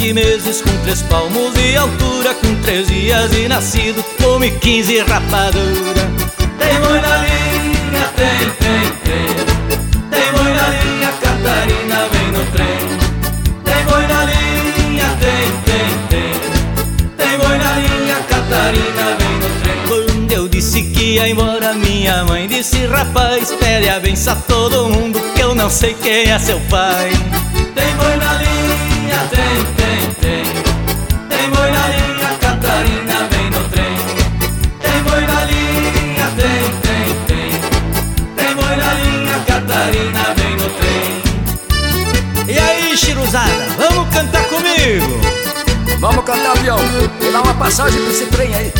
7 meses com 3 palmos de altura, com 3 dias de nascido, come 15 rapadura. Tem boi na linha, tem. Tem boi na linha, Catarina vem no trem. Tem boi na linha, tem. Tem boi na linha, Catarina vem no trem. Quando eu disse que ia embora, minha mãe disse: rapaz, pede a benção a todo mundo, que eu não sei quem é seu pai. Tem boi na linha, tem. Tem boi na linha, Catarina vem no trem. Tem boi na linha, tem. Tem boi na linha, Catarina vem no trem. E aí, chiruzada, vamos cantar comigo? Vamos cantar, avião. Vou dar uma passagem pra esse trem aí.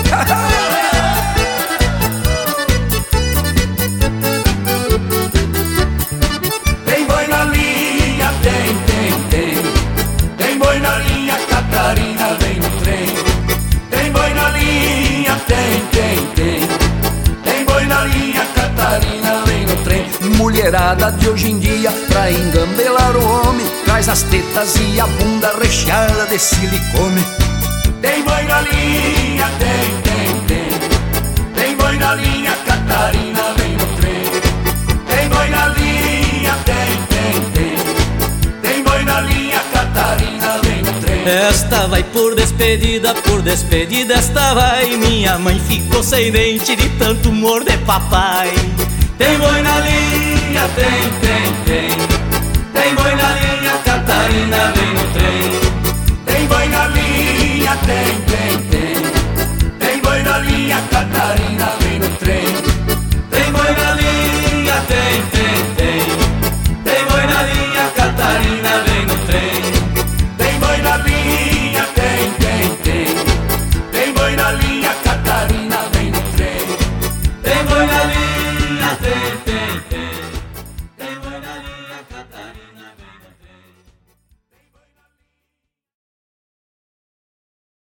Tem boi na linha, tem. Tem boi na linha, Catarina vem no trem. Tem boi na linha, tem. Tem boi na linha, Catarina vem no trem. Mulherada de hoje em dia, pra engambelar o homem, traz as tetas e a bunda recheada de silicone. Tem boi na linha, tem. Tem boi na linha, Catarina vem no trem. Tem boi na linha, tem. Tem boi na linha, Catarina vem no trem. Esta vai por despedida esta vai. Minha mãe ficou sem dente de tanto humor de papai. Tem boi na linha, tem.